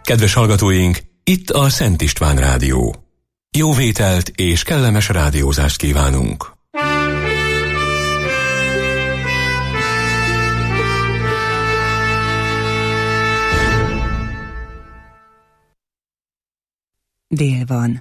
Kedves hallgatóink, itt a Szent István Rádió. Jó vételt és kellemes rádiózást kívánunk! Dél van.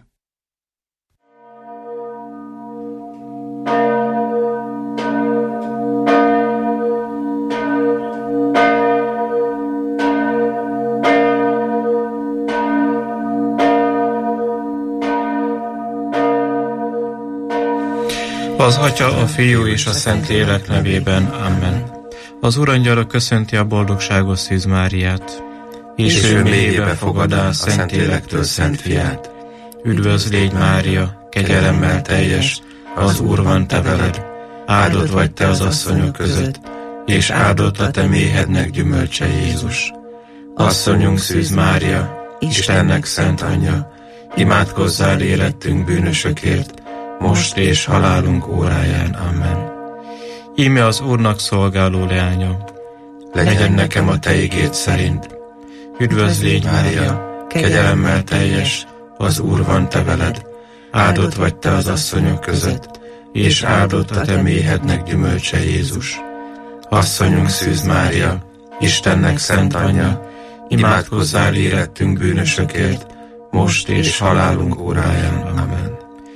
Az Atya, a Fiú és a Szentlélek nevében. Amen. Az Urangyala köszönti a boldogságos Szűz Máriát, és ő mélyébe fogadá a Szentlélektől Szent Fiát. Üdvözl légy, Mária, kegyelemmel teljes, az Úr van te veled, áldott vagy te az asszonyok között, és áldott a te méhednek gyümölcse, Jézus. Asszonyunk Szűz Mária, Istennek szent anyja, imádkozzál érettünk bűnösökért, most és halálunk óráján. Amen. Íme az Úrnak szolgáló leánya, legyen nekem a te igéd szerint. Üdvözl légy, Mária, kegyelemmel teljes, az Úr van te veled, áldott vagy te az asszonyok között, és áldott a te méhednek gyümölcse, Jézus. Asszonyunk Szűz Mária, Istennek szent anyja, imádkozzál érettünk bűnösökért, most és halálunk óráján. Amen.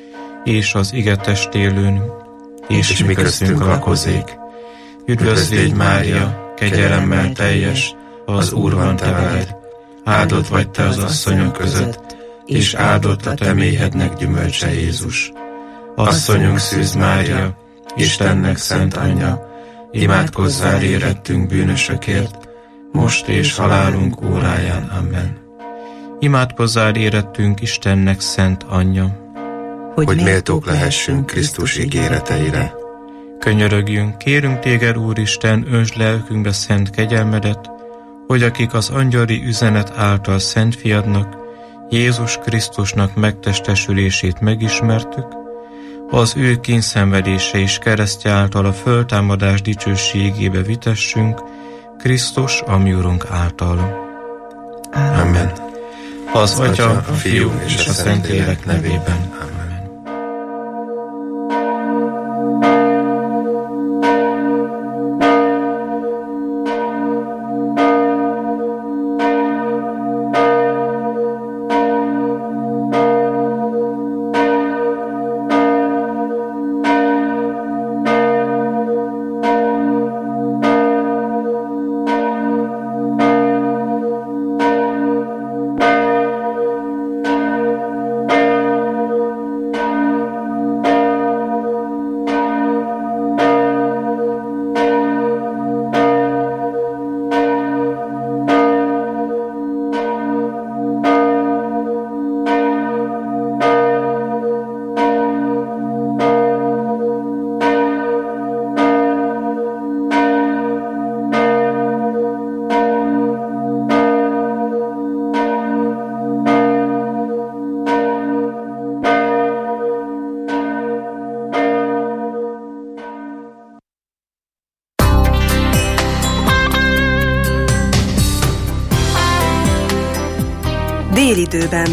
És az ige testélőn, és mi köztünk lakozék. Üdvözl légy, Mária, kegyelemmel teljes, az Úr van te veled, áldott vagy te az asszonyok között, és áldott a te méhednek gyümölcse, Jézus. Asszonyunk Szűz Mária, Istennek szent anyja, imádkozzál érettünk bűnösökért, most és halálunk óráján. Amen. Imádkozzál érettünk Istennek szent anyja, hogy méltók lehessünk Krisztus ígéreteire. Könyörögjünk, kérünk téged, Úristen, öntsd lelkünkbe szent kegyelmedet, hogy akik az angyali üzenet által Szent Fiadnak, Jézus Krisztusnak megtestesülését megismertük, az ő kínszenvedése és keresztje által a föltámadás dicsőségébe vitessünk, Krisztus, a mi Urunk által. Amen. Az Atya, a Fiú és a Szentlélek nevében. Amen. Délidőben.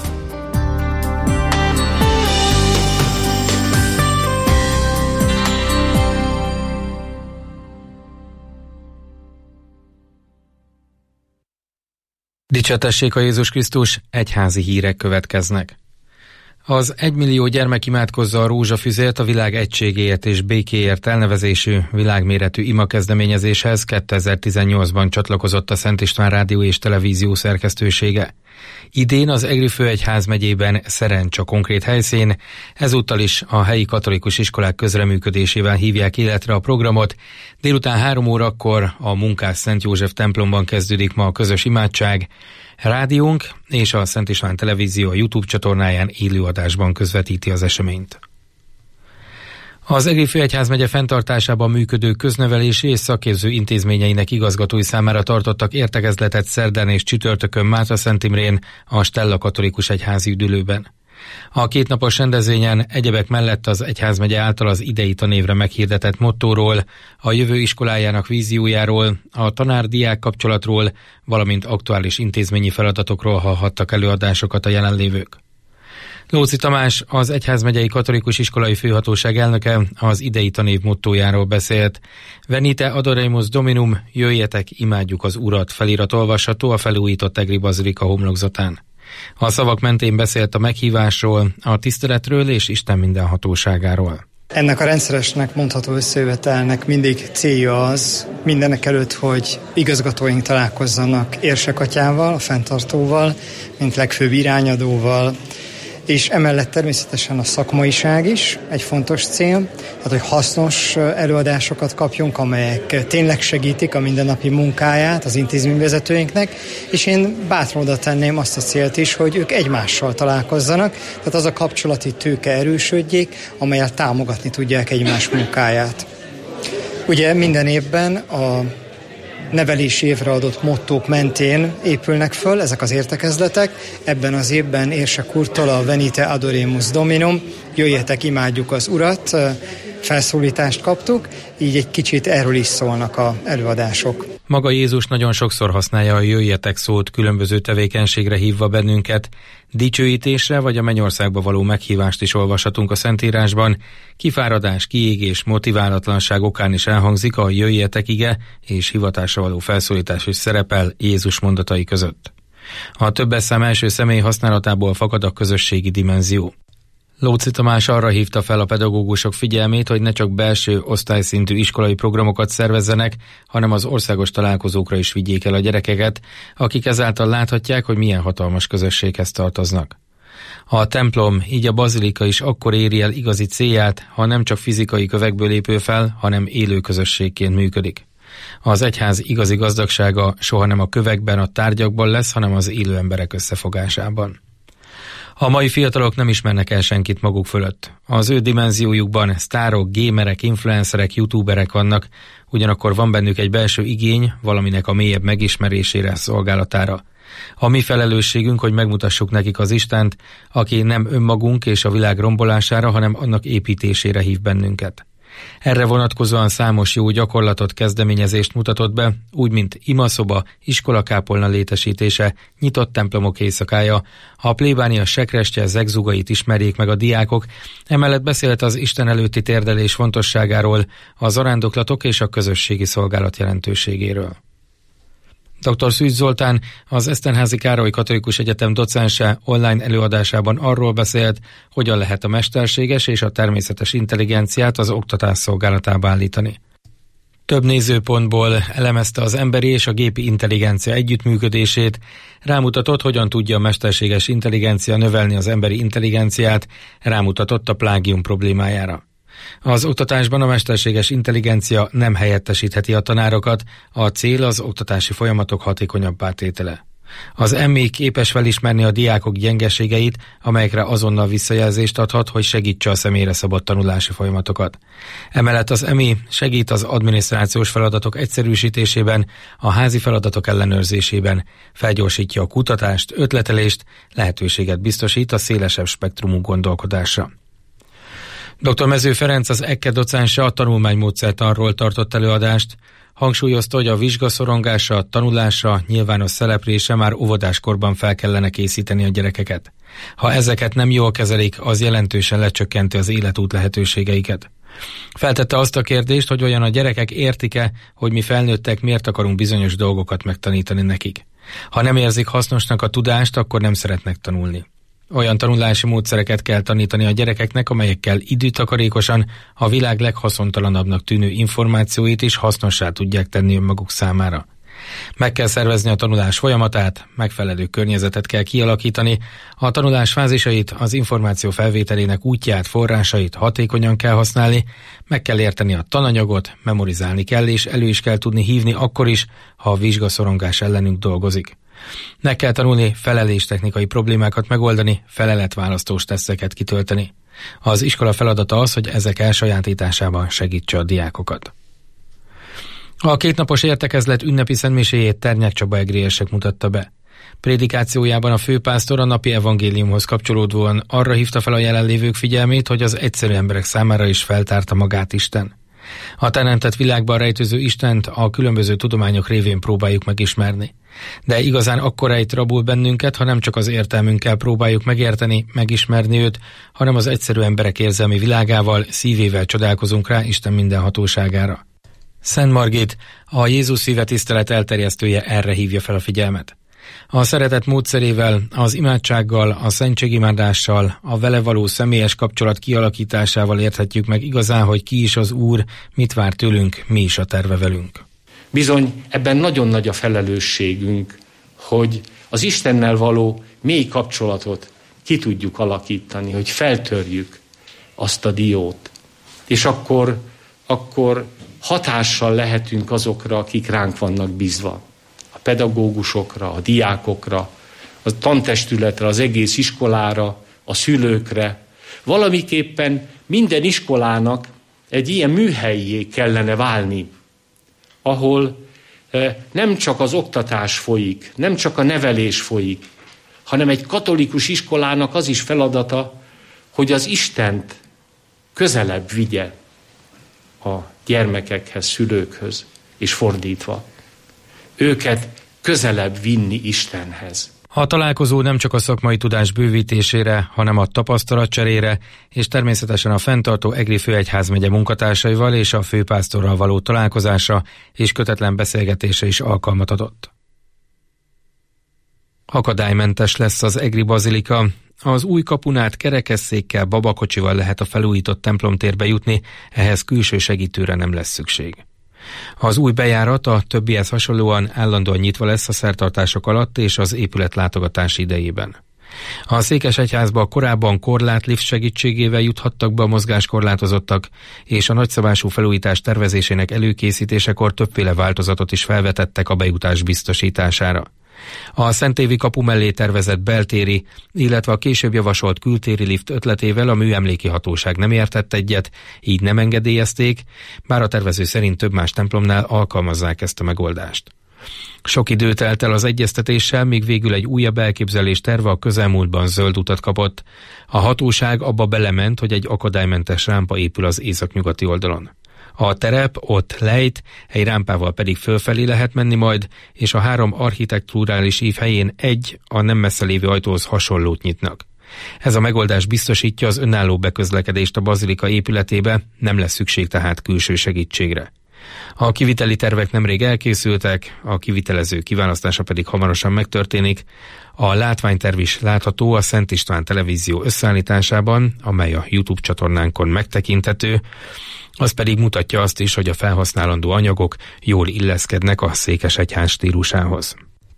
Dicsértessék a Jézus Krisztus, egyházi hírek következnek. Az 1 millió gyermek imádkozza a rózsafüzért a világ egységéért és békéért elnevezésű világméretű imakezdeményezéshez 2018-ban csatlakozott a Szent István Rádió és Televízió szerkesztősége. Idén az Egri Főegyházmegyében Szerencsa konkrét helyszín, ezúttal is a helyi katolikus iskolák közreműködésével hívják életre a programot. Délután 3 órakor a Munkás Szent József templomban kezdődik ma a közös imádság. Rádiónk és a Szent István Televízió a YouTube csatornáján élőadásban közvetíti az eseményt. Az Egri Főegyházmegye fenntartásában működő köznevelési és szakképző intézményeinek igazgatói számára tartottak értekezletet szerdán és csütörtökön Mátraszent Imrén, a Stella Katolikus Egyházi Üdülőben. A kétnapos rendezvényen egyebek mellett az egyházmegye által az idei tanévre meghirdetett mottóról, a jövő iskolájának víziójáról, a tanár-diák kapcsolatról, valamint aktuális intézményi feladatokról hallhattak előadásokat a jelenlévők. Lóczy Tamás, az Egyházmegyei Katolikus Iskolai Főhatóság elnöke az idei tanév mottójáról beszélt. Venite adoremus Dominum, jöjjetek, imádjuk az Urat, felirat olvasható a felújított Egri Bazilika homlokzatán. A szavak mentén beszélt a meghívásról, a tiszteletről és Isten mindenhatóságáról. Ennek a rendszeresnek mondható összejövetelnek mindig célja az mindenek előtt, hogy igazgatóink találkozzanak érsekatyával, a fenntartóval, mint legfőbb irányadóval, és emellett természetesen a szakmaiság is egy fontos cél, tehát hogy hasznos előadásokat kapjunk, amelyek tényleg segítik a mindennapi munkáját az intézményvezetőinknek, és én bátran oda tenném azt a célt is, hogy ők egymással találkozzanak, tehát az a kapcsolati tőke erősödjék, amelyel támogatni tudják egymás munkáját. Ugye minden évben a nevelési évre adott mottók mentén épülnek föl ezek az értekezletek. Ebben az évben Érsek úrtól a Venite adoremus Dominum, jöjjetek, imádjuk az Urat, felszólítást kaptuk, így egy kicsit erről is szólnak az előadások. Maga Jézus nagyon sokszor használja a jöjjetek szót különböző tevékenységre hívva bennünket, dicsőítésre vagy a mennyországba való meghívást is olvashatunk a Szentírásban, kifáradás, kiégés, motiválatlanság okán is elhangzik a jöjjetek ige és hivatásra való felszólítás is szerepel Jézus mondatai között. A többes szám első személy használatából fakad a közösségi dimenzió. Lóczy Tamás arra hívta fel a pedagógusok figyelmét, hogy ne csak belső osztályszintű iskolai programokat szervezzenek, hanem az országos találkozókra is vigyék el a gyerekeket, akik ezáltal láthatják, hogy milyen hatalmas közösséghez tartoznak. A templom, így a bazilika is akkor éri el igazi célját, ha nem csak fizikai kövekből lépő fel, hanem élő közösségként működik. Az egyház igazi gazdagsága soha nem a kövekben, a tárgyakban lesz, hanem az élő emberek összefogásában. A mai fiatalok nem ismernek el senkit maguk fölött. Az ő dimenziójukban sztárok, gémerek, influencerek, youtuberek vannak, ugyanakkor van bennük egy belső igény, valaminek a mélyebb megismerésére, szolgálatára. A mi felelősségünk, hogy megmutassuk nekik az Istent, aki nem önmagunk és a világ rombolására, hanem annak építésére hív bennünket. Erre vonatkozóan számos jó gyakorlatot, kezdeményezést mutatott be, úgy mint imaszoba, iskolakápolna létesítése, nyitott templomok éjszakája, a plébánia sekrestje, zegzugait ismerjék meg a diákok, emellett beszélt az Isten előtti térdelés fontosságáról, a zarándoklatok és a közösségi szolgálat jelentőségéről. Dr. Szűcs Zoltán, az Eszterházy Károly Katolikus Egyetem docense online előadásában arról beszélt, hogyan lehet a mesterséges és a természetes intelligenciát az oktatás szolgálatába állítani. Több nézőpontból elemezte az emberi és a gépi intelligencia együttműködését, rámutatott, hogyan tudja a mesterséges intelligencia növelni az emberi intelligenciát, rámutatott a plágium problémájára. Az oktatásban a mesterséges intelligencia nem helyettesítheti a tanárokat, a cél az oktatási folyamatok hatékonyabbá tétele. Az MI képes felismerni a diákok gyengeségeit, amelyekre azonnal visszajelzést adhat, hogy segítse a személyre szabott tanulási folyamatokat. Emellett az MI segít az adminisztrációs feladatok egyszerűsítésében, a házi feladatok ellenőrzésében, felgyorsítja a kutatást, ötletelést, lehetőséget biztosít a szélesebb spektrumú gondolkodásra. Dr. Mező Ferenc, az EKKE docense a tanulmánymódszertanról tartott előadást, hangsúlyozta, hogy a vizsgaszorongásra, a tanulásra, nyilvános szereplésre már óvodáskorban fel kellene készíteni a gyerekeket. Ha ezeket nem jól kezelik, az jelentősen lecsökkenti az életút lehetőségeiket. Feltette azt a kérdést, hogy olyan a gyerekek értik-e, hogy mi felnőttek miért akarunk bizonyos dolgokat megtanítani nekik. Ha nem érzik hasznosnak a tudást, akkor nem szeretnek tanulni. Olyan tanulási módszereket kell tanítani a gyerekeknek, amelyekkel időtakarékosan a világ leghaszontalanabbnak tűnő információit is hasznossá tudják tenni önmaguk számára. Meg kell szervezni a tanulás folyamatát, megfelelő környezetet kell kialakítani, a tanulás fázisait, az információ felvételének útját, forrásait hatékonyan kell használni, meg kell érteni a tananyagot, memorizálni kell és elő is kell tudni hívni akkor is, ha a vizsgaszorongás ellenünk dolgozik. Meg kell tanulni feleléstechnikai problémákat megoldani, feleletválasztós teszteket kitölteni. Az iskola feladata az, hogy ezek elsajátításában segítse a diákokat. A kétnapos értekezlet ünnepi szentmiséjét Ternyák Csaba egri érsek mutatta be. Prédikációjában a főpásztor a napi evangéliumhoz kapcsolódóan arra hívta fel a jelenlévők figyelmét, hogy az egyszerű emberek számára is feltárta magát Isten. A teremtett világban rejtőző Istent a különböző tudományok révén próbáljuk megismerni. De igazán akkor rejt rabul bennünket, ha nem csak az értelmünkkel próbáljuk megérteni, megismerni őt, hanem az egyszerű emberek érzelmi világával, szívével csodálkozunk rá Isten mindenhatóságára. Szent Margit, a Jézus szíve tisztelet elterjesztője erre hívja fel a figyelmet. A szeretet módszerével, az imádsággal, a szentségimádással, a vele való személyes kapcsolat kialakításával érthetjük meg igazán, hogy ki is az Úr, mit vár tőlünk, mi is a terve velünk. Bizony, ebben nagyon nagy a felelősségünk, hogy az Istennel való mély kapcsolatot ki tudjuk alakítani, hogy feltörjük azt a diót. És akkor hatással lehetünk azokra, akik ránk vannak bízva. A pedagógusokra, a diákokra, a tantestületre, az egész iskolára, a szülőkre. Valamiképpen minden iskolának egy ilyen műhellyé kellene válni, ahol nem csak az oktatás folyik, nem csak a nevelés folyik, hanem egy katolikus iskolának az is feladata, hogy az Istent közelebb vigye a gyermekekhez, szülőkhöz, és fordítva. Őket közelebb vinni Istenhez. A találkozó nem csak a szakmai tudás bővítésére, hanem a tapasztalatcserére, és természetesen a fenntartó Egri főegyházmegye munkatársaival és a főpásztorral való találkozásra és kötetlen beszélgetésre is alkalmat adott. Akadálymentes lesz az egri bazilika. Az új kapun át kerekesszékkel, babakocsival lehet a felújított templomtérbe jutni, ehhez külső segítőre nem lesz szükség. Az új bejárat a többihez hasonlóan állandóan nyitva lesz a szertartások alatt és az épület látogatási idejében. A Székesegyházba korábban korlátlift segítségével juthattak be a mozgáskorlátozottak, és a nagyszabású felújítás tervezésének előkészítésekor többféle változatot is felvetettek a bejutás biztosítására. A Szentévi kapu mellé tervezett beltéri, illetve a később javasolt kültéri lift ötletével a műemléki hatóság nem értett egyet, így nem engedélyezték, bár a tervező szerint több más templomnál alkalmazzák ezt a megoldást. Sok idő telt el az egyeztetéssel, míg végül egy újabb elképzelés terve a közelmúltban zöld utat kapott. A hatóság abba belement, hogy egy akadálymentes rámpa épül az északnyugati oldalon. A terep ott lejt, egy rámpával pedig fölfelé lehet menni majd, és a 3 architekturális ív helyén egy a nem messze lévő ajtóhoz hasonlót nyitnak. Ez a megoldás biztosítja az önálló beközlekedést a bazilika épületébe, nem lesz szükség tehát külső segítségre. A kiviteli tervek nemrég elkészültek, a kivitelező kiválasztása pedig hamarosan megtörténik. A látványterv is látható a Szent István televízió összeállításában, amely a YouTube csatornánkon megtekinthető. Az pedig mutatja azt is, hogy a felhasználandó anyagok jól illeszkednek a Székesegyház stílusához.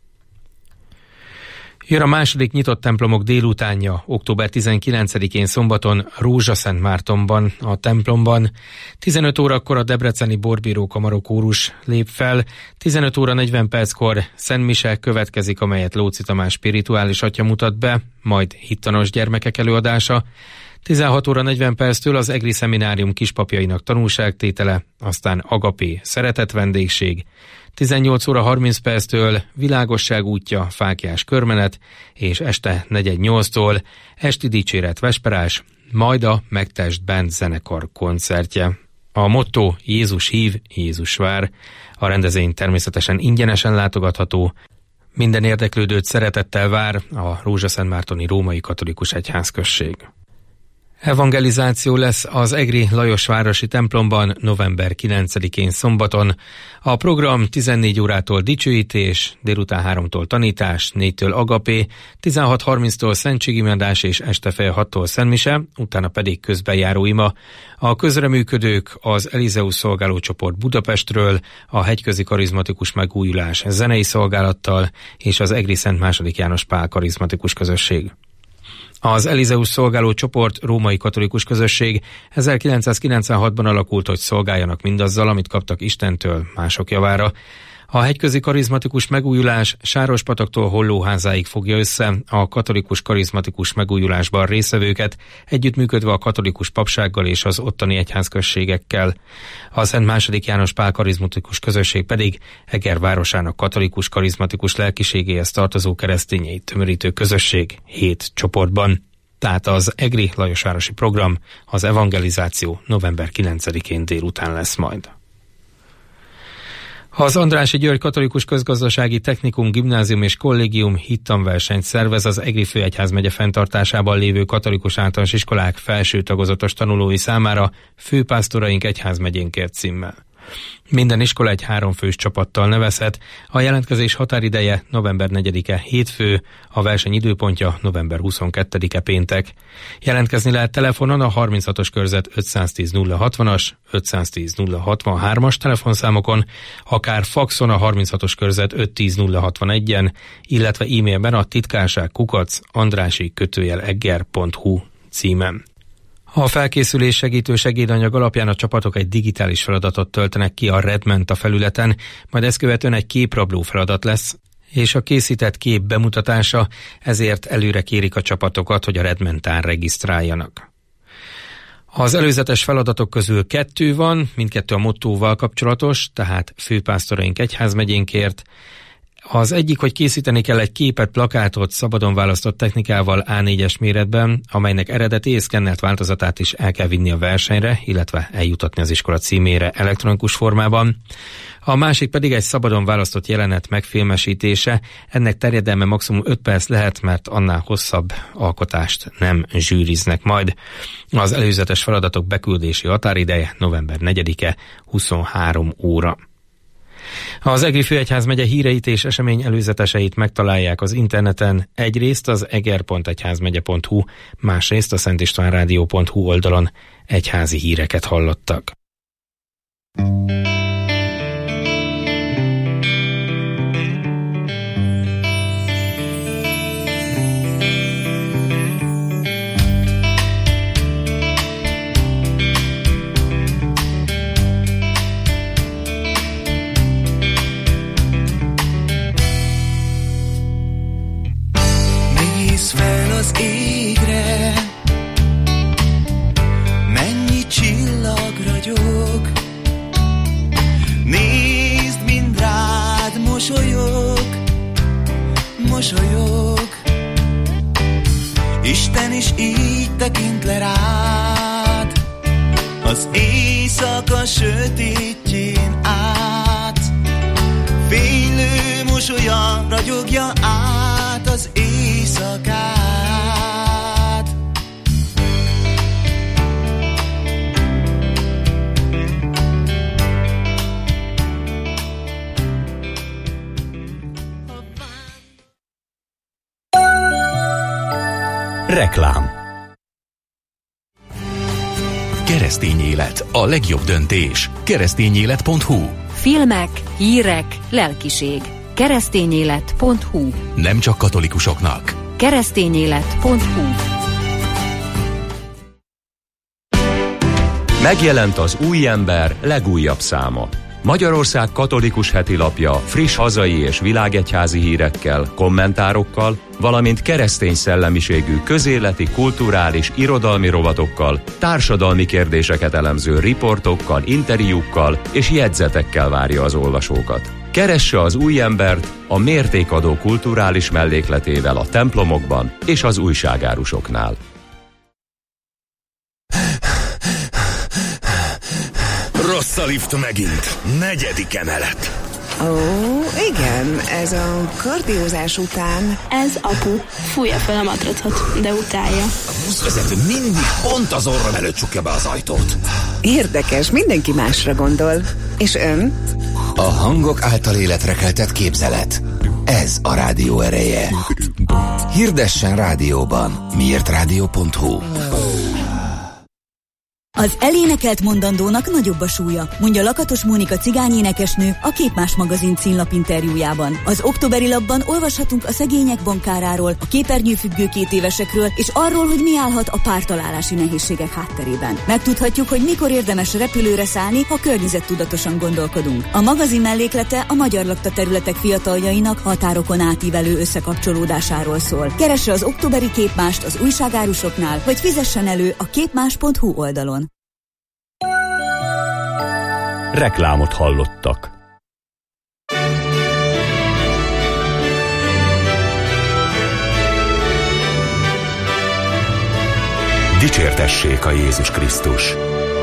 Jön a második nyitott templomok délutánja, október 19-én szombaton Rózsaszentmártonban, a templomban. 15 órakor a debreceni Borbíró Kamarokórus lép fel, 15 óra 40 perckor Szent Mise következik, amelyet Lóczy Tamás spirituális atya mutat be, majd hittanos gyermekek előadása. 16 óra 40 perctől az Egri Szeminárium kispapjainak tanúságtétele, aztán agapé szeretet vendégség. 18 óra 30 perctől világosság útja, fáklyás körmenet, és este 4:08-tól esti dicséret vesperás, majd a Megtest Band zenekar koncertje. A motto Jézus hív, Jézus vár. A rendezvény természetesen ingyenesen látogatható. Minden érdeklődőt szeretettel vár a Rózsaszentmártoni Római Katolikus Egyházközség. Evangelizáció lesz az Egri Lajosvárosi templomban november 9-én szombaton. A program 14 órától dicsőítés, délután 3-tól tanítás, 4-től agapé, 16:30-tól szentségimádás és este fél 6-tól szentmise, utána pedig közbejáró ima. A közreműködők az Elizeus szolgálócsoport Budapestről, a Hegyközi Karizmatikus Megújulás zenei szolgálattal és az Egri Szent II. János Pál karizmatikus közösség. Az Elizeus szolgáló csoport római katolikus közösség 1996-ban alakult, hogy szolgáljanak mindazzal, amit kaptak Istentől mások javára. A hegyközi karizmatikus megújulás Sárospataktól Hollóházáig fogja össze a katolikus karizmatikus megújulásban résztvevőket, együttműködve a katolikus papsággal és az ottani egyházközségekkel. A Szent II. János Pál karizmatikus közösség pedig Eger városának katolikus karizmatikus lelkiségéhez tartozó keresztényeit tömörítő közösség 7 csoportban. Tehát az egri lajosvárosi program, az evangelizáció november 9-én délután lesz majd. Az Andrássy György Katolikus Közgazdasági Technikum, Gimnázium és Kollégium hittanversenyt szervez az Egri főegyházmegye fenntartásában lévő katolikus általános iskolák felső tagozatos tanulói számára Főpásztoraink egyházmegyénkért címmel. Minden iskola egy 3 fős csapattal nevezhet, a jelentkezés határideje november 4-e hétfő, a verseny időpontja november 22-e péntek. Jelentkezni lehet telefonon a 36-os körzet 510 060-as, 510 063-as telefonszámokon, akár faxon a 36-os körzet 510 061-en, illetve e-mailben a titkárság@andrássy-egger.hu címen. A felkészülés segítő segédanyag alapján a csapatok egy digitális feladatot töltenek ki a Redmenta felületen, majd ezt követően egy képrabló feladat lesz, és a készített kép bemutatása, ezért előre kérik a csapatokat, hogy a Redmentán regisztráljanak. Az előzetes feladatok közül 2 van, mindkettő a mottóval kapcsolatos, tehát Főpásztoraink egyházmegyénkért. Az egyik, hogy készíteni kell egy képet, plakátot szabadon választott technikával A4-es méretben, amelynek eredeti és szkennelt változatát is el kell vinni a versenyre, illetve eljutatni az iskola címére elektronikus formában. A másik pedig egy szabadon választott jelenet megfilmesítése, ennek terjedelme maximum 5 perc lehet, mert annál hosszabb alkotást nem zsűriznek majd. Az előzetes feladatok beküldési határideje november 4-e 23 óra. Az Egri főegyházmegye híreit és esemény előzeteseit megtalálják az interneten, egyrészt az eger.egyházmegye.hu, másrészt a szentistvánradio.hu oldalon. Egyházi híreket hallottak. Az égre mennyi csillag ragyog, nézd, mind rád mosolyog, mosolyog. Isten is így tekint le rád, az éjszaka sötétjén át. Fénylő mosolya ragyogja át az éjszakát. Reklám. Keresztény élet, a legjobb döntés. Keresztényélet.hu. Filmek, hírek, lelkiség. Keresztényélet.hu. Nem csak katolikusoknak. Keresztényélet.hu. Megjelent az Új Ember legújabb száma. Magyarország katolikus hetilapja friss hazai és világegyházi hírekkel, kommentárokkal, valamint keresztény szellemiségű közéleti, kulturális, irodalmi rovatokkal, társadalmi kérdéseket elemző riportokkal, interjúkkal és jegyzetekkel várja az olvasókat. Keresse az Új Embert a mértékadó kulturális mellékletével a templomokban és az újságárusoknál. Rossz a lift megint. 4. emelet. Ó, igen, ez a kardiózás után. Ez apu. Fújja fel a matracot, de utálja. A buszvezető mindig pont az orrom előtt csukja be az ajtót. Érdekes, mindenki másra gondol. És ön? A hangok által életre keltett képzelet. Ez a rádió ereje. Hirdessen rádióban. Miért rádió.hu. Az elénekelt mondandónak nagyobb a súlya, mondja Lakatos Mónika cigányénekesnő a Képmás magazin címlap interjújában. Az októberi lapban olvashatunk a szegények bankáráról, a képernyőfüggő 2 évesekről, és arról, hogy mi állhat a pártalálási nehézségek hátterében. Megtudhatjuk, hogy mikor érdemes repülőre szállni, ha környezettudatosan gondolkodunk. A magazin melléklete a magyar lakta területek fiataljainak határokon átívelő összekapcsolódásáról szól. Keresse az októberi Képmást az újságárusoknál, vagy fizessen elő a képmás.hu oldalon. Reklámot hallottak. Dicsértessék a Jézus Krisztus!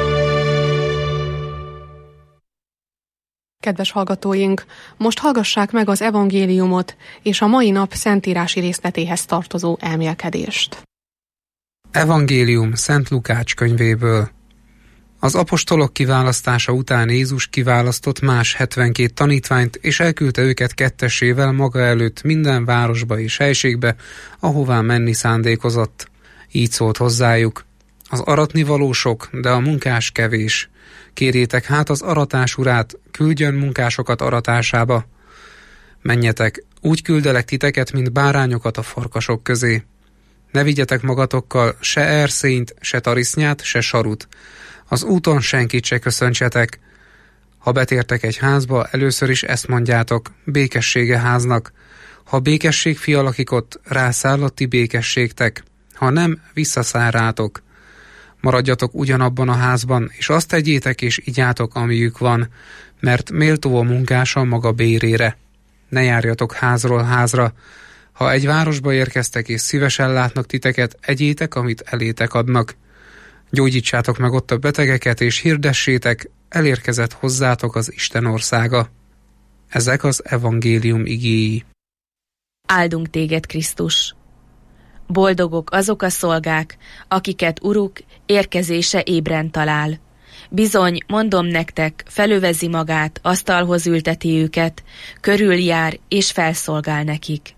Kedves hallgatóink, most hallgassák meg az evangéliumot és a mai nap szentírási részletéhez tartozó elmélkedést. Evangélium Szent Lukács könyvéből. Az apostolok kiválasztása után Jézus kiválasztott más 72 tanítványt, és elküldte őket kettesével maga előtt minden városba és helységbe, ahová menni szándékozott. Így szólt hozzájuk: az aratnivaló sok, de a munkás kevés. Kérjétek hát az aratás urát, küldjön munkásokat aratásába. Menjetek, úgy küldelek titeket, mint bárányokat a farkasok közé. Ne vigyetek magatokkal se erszényt, se tarisznyát, se sarut. Az úton senkit se köszöntsetek. Ha betértek egy házba, először is ezt mondjátok: békessége háznak. Ha békesség fia lakik ott, rászáll a ti békességtek. Ha nem, visszaszáll rátok. Maradjatok ugyanabban a házban, és azt tegyétek és igyátok, amiük van, mert méltó a munkása maga bérére. Ne járjatok házról házra. Ha egy városba érkeztek és szívesen látnak titeket, egyétek, amit elétek adnak. Gyógyítsátok meg ott a betegeket, és hirdessétek, elérkezett hozzátok az Isten országa. Ezek az evangélium igéi. Áldunk téged, Krisztus! Boldogok azok a szolgák, akiket Uruk érkezése ébren talál. Bizony, mondom nektek, felövezi magát, asztalhoz ülteti őket, körüljár és felszolgál nekik.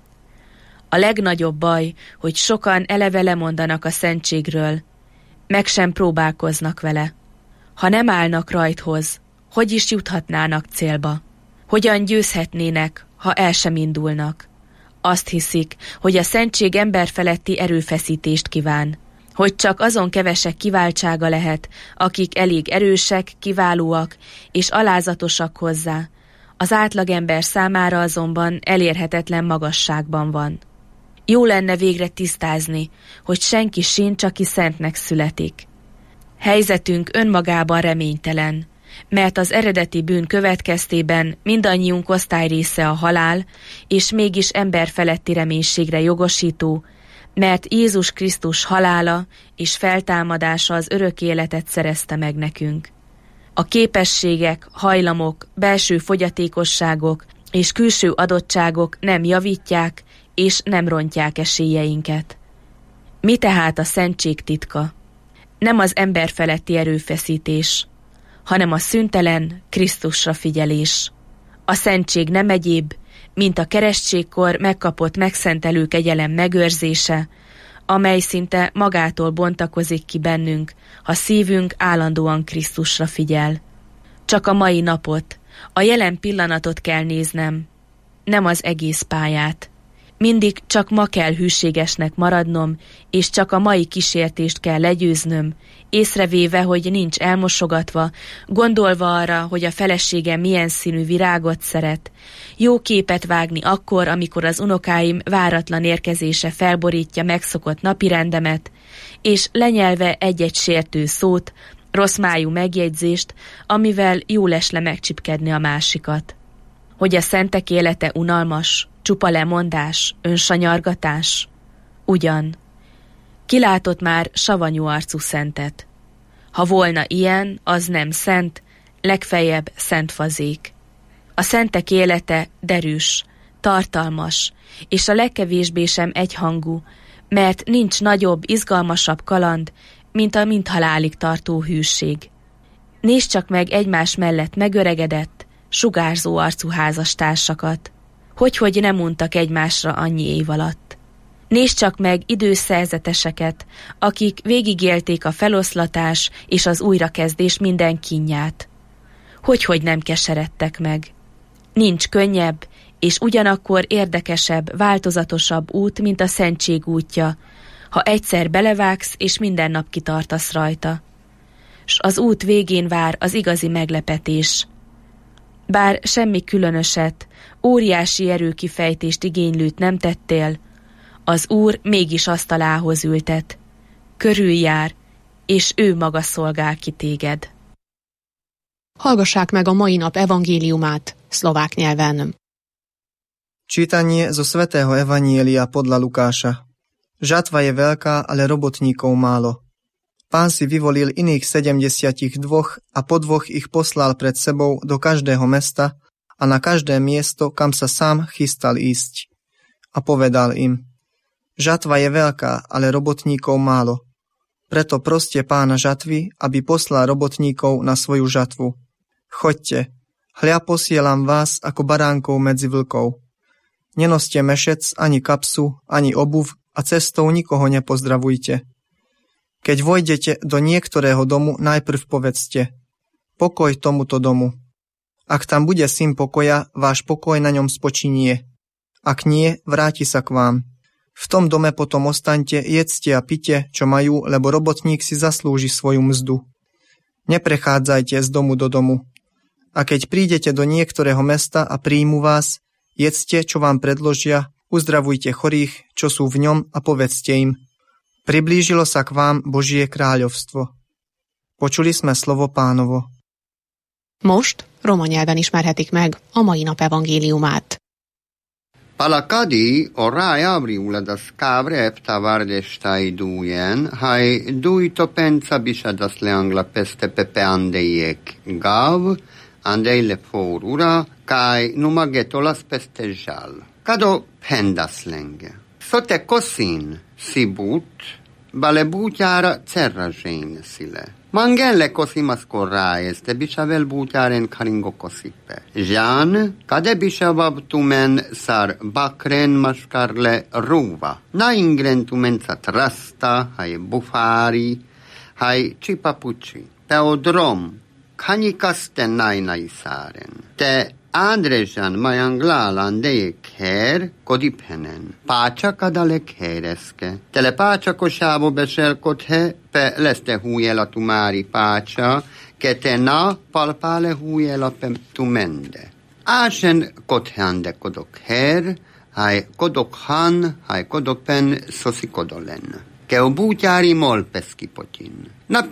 A legnagyobb baj, hogy sokan eleve lemondanak a szentségről, meg sem próbálkoznak vele. Ha nem állnak rajthoz, hogy is juthatnának célba? Hogyan győzhetnének, ha el sem indulnak? Azt hiszik, hogy a szentség emberfeletti erőfeszítést kíván, hogy csak azon kevesek kiváltsága lehet, akik elég erősek, kiválóak és alázatosak hozzá. Az átlagember számára azonban elérhetetlen magasságban van. Jó lenne végre tisztázni, hogy senki sincs, aki szentnek születik. Helyzetünk önmagában reménytelen, mert az eredeti bűn következtében mindannyiunk osztályrésze a halál, és mégis emberfeletti reménységre jogosító, mert Jézus Krisztus halála és feltámadása az örök életet szerezte meg nekünk. A képességek, hajlamok, belső fogyatékosságok és külső adottságok nem javítják és nem rontják esélyeinket. Mi tehát a szentség titka? Nem az emberfeletti erőfeszítés, hanem a szüntelen Krisztusra figyelés. A szentség nem egyéb, mint a keresztségkor megkapott megszentelő kegyelem megőrzése, amely szinte magától bontakozik ki bennünk, ha szívünk állandóan Krisztusra figyel. Csak a mai napot, a jelen pillanatot kell néznem, nem az egész pályát. Mindig csak ma kell hűségesnek maradnom, és csak a mai kísértést kell legyőznöm, észrevéve, hogy nincs elmosogatva, gondolva arra, hogy a feleségem milyen színű virágot szeret, jó képet vágni akkor, amikor az unokáim váratlan érkezése felborítja megszokott napirendemet, és lenyelve egy-egy sértő szót, rossz májú megjegyzést, amivel jó lesne megcsipkedni a másikat. Hogy a szentek élete unalmas, csupa lemondás, önsanyargatás? Ugyan. Ki látott már savanyú arcú szentet? Ha volna ilyen, az nem szent, legfeljebb szent fazék. A szentek élete derűs, tartalmas, és a legkevésbé sem egyhangú, mert nincs nagyobb, izgalmasabb kaland, mint a mindhalálig tartó hűség. Nézd csak meg egymás mellett megöregedett, sugárzó arcú házastársakat. Hogy nem untak egymásra annyi év alatt. Nézd csak meg idős szerzeteseket, akik végigélték a feloszlatás és az újrakezdés minden kínját. Hogy nem keseredtek meg. Nincs könnyebb, és ugyanakkor érdekesebb, változatosabb út, mint a szentség útja, ha egyszer belevágsz, és minden nap kitartasz rajta. S az út végén vár az igazi meglepetés. Bár semmi különöset, óriási erőkifejtést igénylőt nem tettél, az Úr mégis asztalához ültet. Körüljár, és ő maga szolgál ki téged. Hallgassák meg a mai nap evangéliumát szlovák nyelven. Čítanie zo svätého evanielia podľa Lukáša. Žatva je veľká, ale robotníkov málo. Pán si vyvolil iných 72 a po 2 ich poslal pred sebou do každého mesta a na každé miesto, kam sa sám chystal ísť. A povedal im: Žatva je veľká, ale robotníkov málo. Preto proste pána žatvy, aby poslal robotníkov na svoju žatvu. Choďte, hľa posielam vás ako baránkov medzi vlkov. Nenoste mešec, ani kapsu, ani obuv a cestou nikoho nepozdravujte. Keď vojdete do niektorého domu, najprv povedzte: Pokoj tomuto domu. Ak tam bude syn pokoja, váš pokoj na ňom spočinie. Ak nie, vráti sa k vám. V tom dome potom ostaňte, jedzte a pite, čo majú, lebo robotník si zaslúži svoju mzdu. Neprechádzajte z domu do domu. A keď prídete do niektorého mesta a príjmu vás, jedzte, čo vám predložia, uzdravujte chorých, čo sú v ňom, a povedzte im: Priblížilo sa k vám Božie kráľovstvo. Počuli sme slovo Pánovo. Most roma nyelven ismerhetik meg a mai nap evangéliumát. Palakadi orrai abriula das cavre ptavardestai dujen, hai duito pensa bisadas leangla peste pepe andeiek gav, andeile forura, kai numagetolas peste jal. Kado pendas lenge. Sote kosin sibut, balebutjára cerra zsén szile. Mangelle kosimas korrá este bisavel bútyáren karingo kosippe. Ján, kade bisavab tumen szar bakren maskarle ruva. Na ingren tumen trasta, hai bufári, hai csipapucsi. Peodrom, kanikaste najnai száren. Te Andrezsán majanglálan dejek her, kodipenen. Pácsa kadalek hereszke. Tele pácsa kosábo beselkodhe, pe leszte hújela tumári pácsa, kete na palpále hújela pe tumende. Ásen kodheande kodok her, hai kodok han, hai kodopen szoszi kodolen. Keo bútyári molpeszki potin.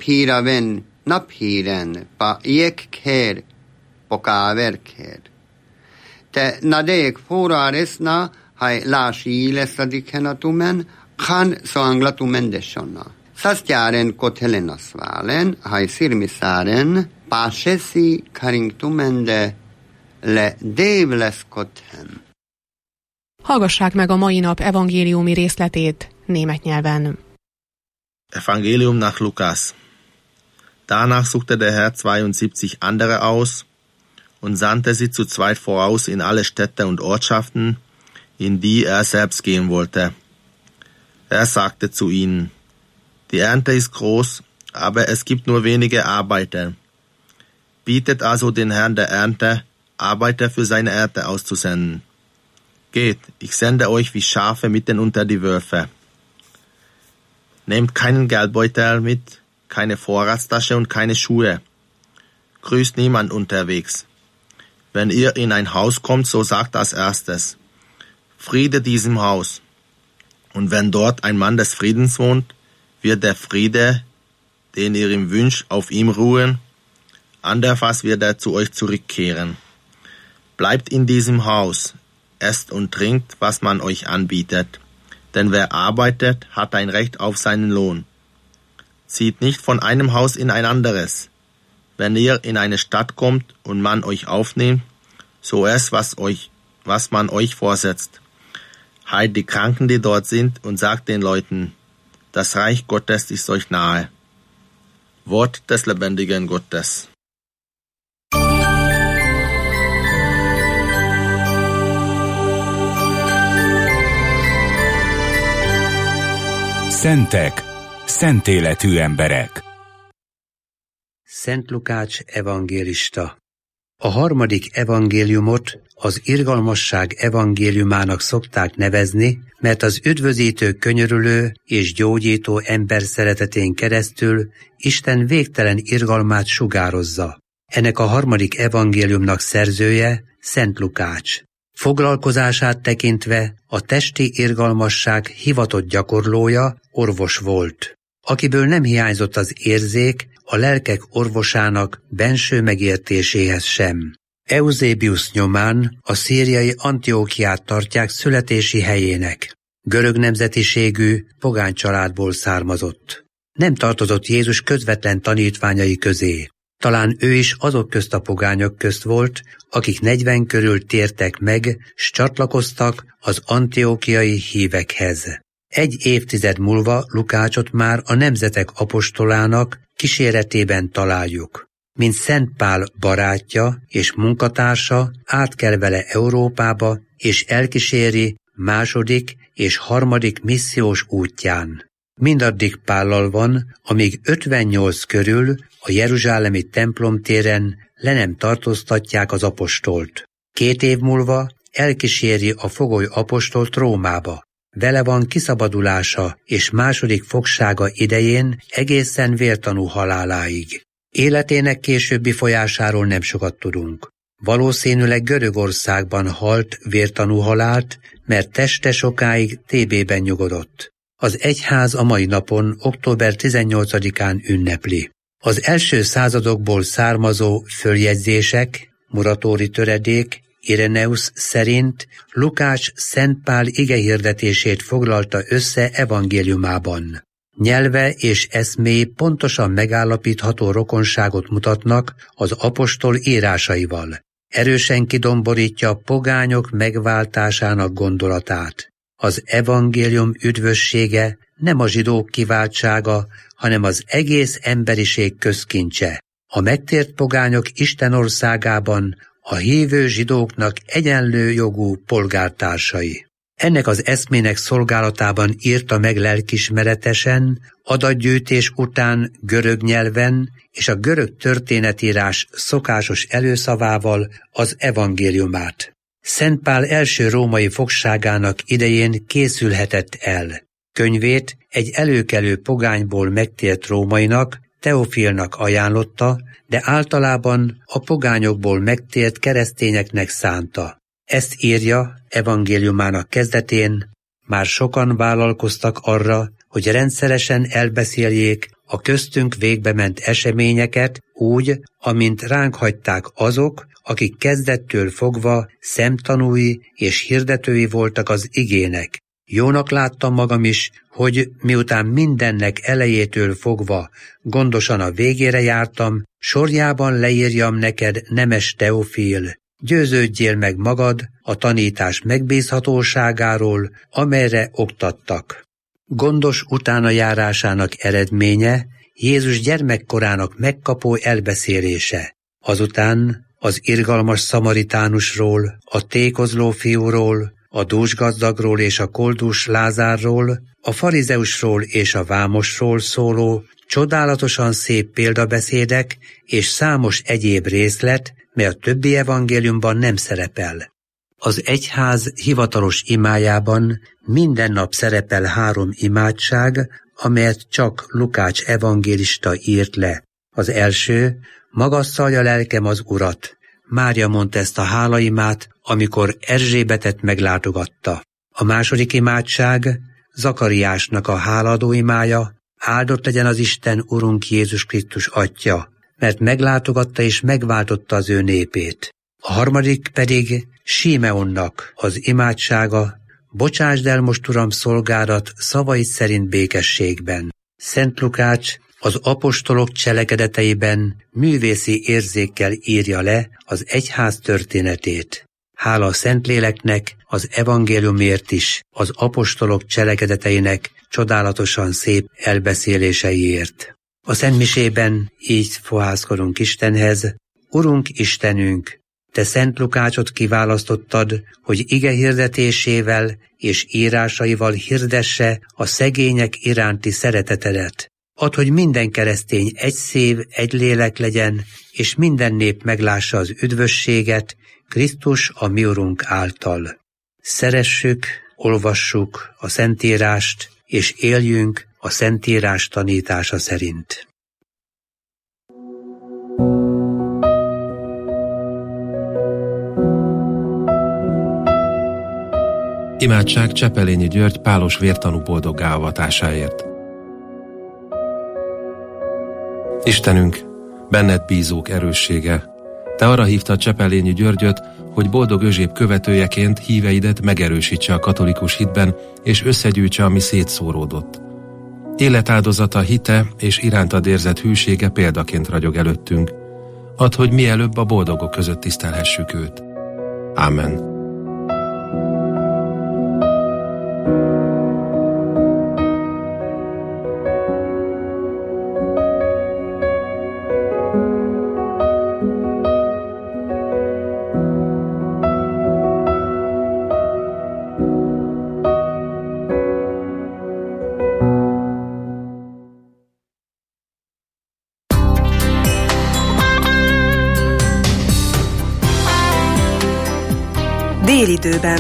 Naphíren, pa jek her, pokáverker. Te nadejek forráresna, hai lási leszadikhenatumen, khan soanglatumen desonna. Szasztyáren kothelena szválen, hai szirmiszáren, páseszi karingtumende le dév lesz kothem. Hallgassák meg a mai nap evangéliumi részletét német nyelven. Evangelium nach Lukas. Danach suchte der Herr 72 andere aus und sandte sie zu zweit voraus in alle Städte und Ortschaften, in die er selbst gehen wollte. Er sagte zu ihnen: Die Ernte ist groß, aber es gibt nur wenige Arbeiter. Bietet also den Herrn der Ernte, Arbeiter für seine Ernte auszusenden. Geht, ich sende euch wie Schafe mitten unter die Wölfe. Nehmt keinen Geldbeutel mit, keine Vorratstasche und keine Schuhe. Grüßt niemand unterwegs. Wenn ihr in ein Haus kommt, so sagt als erstes: Friede diesem Haus. Und wenn dort ein Mann des Friedens wohnt, wird der Friede, den ihr ihm wünscht, auf ihm ruhen. Anderfalls wird er zu euch zurückkehren. Bleibt in diesem Haus, esst und trinkt, was man euch anbietet. Denn wer arbeitet, hat ein Recht auf seinen Lohn. Zieht nicht von einem Haus in ein anderes. Wenn ihr in eine Stadt kommt und man euch aufnimmt, so esst, was man euch vorsetzt. Heilt die Kranken, die dort sind, und sagt den Leuten: Das Reich Gottes ist euch nahe. Wort des lebendigen Gottes. Szentek, szent életű emberek. Szent Lukács evangélista. A harmadik evangéliumot az irgalmasság evangéliumának szokták nevezni, mert az üdvözítő, könyörülő és gyógyító ember szeretetén keresztül Isten végtelen irgalmát sugározza. Ennek a harmadik evangéliumnak szerzője Szent Lukács. Foglalkozását tekintve a testi irgalmasság hivatott gyakorlója, orvos volt, akiből nem hiányzott az érzék a lelkek orvosának benső megértéséhez sem. Euzébius nyomán a szíriai Antiókiát tartják születési helyének. Görög nemzetiségű, pogány családból származott. Nem tartozott Jézus közvetlen tanítványai közé. Talán ő is azok közt a pogányok közt volt, akik 40 körül tértek meg, s csatlakoztak az antiókiai hívekhez. Egy évtized múlva Lukácsot már a nemzetek apostolának kíséretében találjuk. Mint Szent Pál barátja és munkatársa átkel vele Európába, és elkíséri második és harmadik missziós útján. Mindaddig Pállal van, amíg 58 körül a jeruzsálemi templomtéren le nem tartóztatják az apostolt. 2 év múlva elkíséri a fogoly apostolt Rómába. Vele van kiszabadulása és második fogsága idején egészen vértanú haláláig. Életének későbbi folyásáról nem sokat tudunk. Valószínűleg Görögországban halt vértanú halált, mert teste sokáig TB-ben nyugodott. Az egyház a mai napon, október 18-án ünnepli. Az első századokból származó följegyzések, muratóri töredék, Ireneus szerint Lukács Szent Pál igehirdetését foglalta össze evangéliumában. Nyelve és eszméi pontosan megállapítható rokonságot mutatnak az apostol írásaival. Erősen kidomborítja a pogányok megváltásának gondolatát. Az evangélium üdvössége nem a zsidók kiváltsága, hanem az egész emberiség közkincse. A megtért pogányok Isten országában a hívő zsidóknak egyenlő jogú polgártársai. Ennek az eszmének szolgálatában írta meg lelkismeretesen, adatgyűjtés után görög nyelven és a görög történetírás szokásos előszavával az evangéliumát. Szent Pál első római fogságának idején készülhetett el. Könyvét egy előkelő pogányból megtért rómainak, Teofilnak ajánlotta, de általában a pogányokból megtért keresztényeknek szánta. Ezt írja evangéliumának kezdetén, már sokan vállalkoztak arra, hogy rendszeresen elbeszéljék a köztünk végbement eseményeket úgy, amint ránk hagyták azok, akik kezdettől fogva szemtanúi és hirdetői voltak az igének. Jónak láttam magam is, hogy miután mindennek elejétől fogva gondosan a végére jártam, sorjában leírjam neked, nemes Teofil, győződjél meg magad a tanítás megbízhatóságáról, amelyre oktattak. Gondos utánajárásának eredménye Jézus gyermekkorának megkapó elbeszélése. Azután az irgalmas szamaritánusról, a tékozló fiúról, a dúsgazdagról és a koldus Lázárról, a farizeusról és a vámosról szóló csodálatosan szép példabeszédek és számos egyéb részlet, mely a többi evangéliumban nem szerepel. Az egyház hivatalos imájában minden nap szerepel 3 imádság, amelyet csak Lukács evangélista írt le. Az első, magasszalja lelkem az Urat. Mária mondta ezt a hálaimát, amikor Erzsébetet meglátogatta. A második imádság Zakariásnak a háladó imája, áldott legyen az Isten Urunk Jézus Krisztus Atya, mert meglátogatta és megváltotta az ő népét. A harmadik pedig Símeonnak az imádsága, bocsásd el most, Uram, szolgádat szavaid szerint békességben. Szent Lukács az apostolok cselekedeteiben művészi érzékkel írja le az egyház történetét. Hála a Szentléleknek, az evangéliumért is, az apostolok cselekedeteinek csodálatosan szép elbeszéléseiért. A szentmisében így fohászkodunk Istenhez: Urunk Istenünk, Te Szent Lukácsot kiválasztottad, hogy ige hirdetésével és írásaival hirdesse a szegények iránti szeretetedet. Add, hogy minden keresztény egy szív, egy lélek legyen, és minden nép meglássa az üdvösséget Krisztus a mi Urunk által. Szeressük, olvassuk a Szentírást, és éljünk a Szentírás tanítása szerint. Imádság Csepelényi György pálos vértanú boldoggá avatásáért. Istenünk, benned bízók erőssége, te arra hívtad Csepelényi Györgyöt, hogy boldog özséb követőjeként híveidet megerősítse a katolikus hitben, és összegyűjtse, ami szétszóródott. Életáldozata, hite és irántad érzett hűsége példaként ragyog előttünk. Add, hogy mielőbb a boldogok között tisztelhessük őt. Ámen. Délidőben.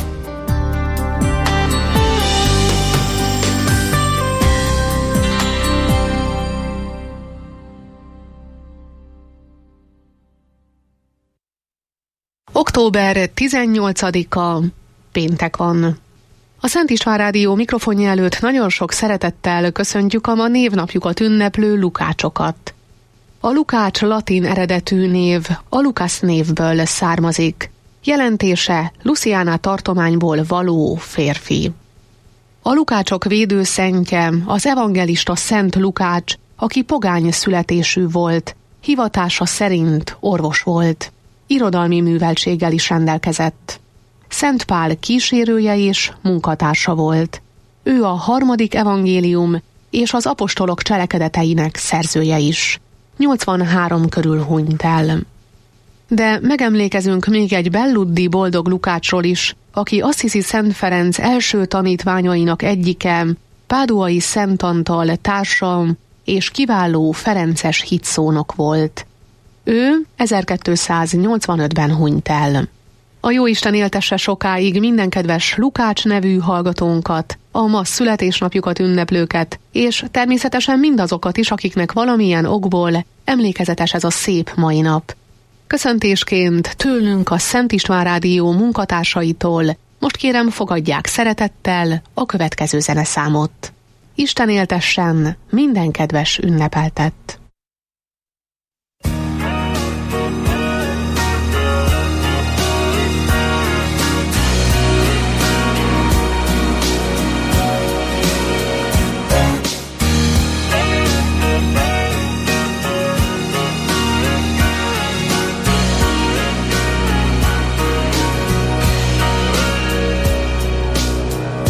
Október 18-a, péntek van. A Szent István Rádió mikrofonja előtt nagyon sok szeretettel köszöntjük a ma névnapjukat ünneplő lukácsokat. A Lukács latin eredetű név a Lukasz névből származik. Jelentése Luciana tartományból való férfi. A lukácsok védőszentje az evangelista Szent Lukács, aki pogány születésű volt, hivatása szerint orvos volt. Irodalmi műveltséggel is rendelkezett. Szent Pál kísérője és munkatársa volt. Ő a harmadik evangélium és az apostolok cselekedeteinek szerzője is. 83 körül hunyt el. De megemlékezünk még egy belluddi boldog Lukácsról is, aki Assisi Szent Ferenc első tanítványainak egyike, páduai Szent Antal társa és kiváló ferences hitszónok volt. Ő 1285-ben hunyt el. A Jóisten éltesse sokáig minden kedves Lukács nevű hallgatónkat, a ma születésnapjukat ünneplőket, és természetesen mindazokat is, akiknek valamilyen okból emlékezetes ez a szép mai nap. Köszöntésként tőlünk a Szent István Rádió munkatársaitól most kérem fogadják szeretettel a következő zeneszámot. Isten éltessen minden kedves ünnepeltet!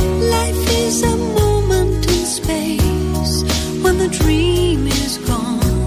Is a moment in space when the dream is gone.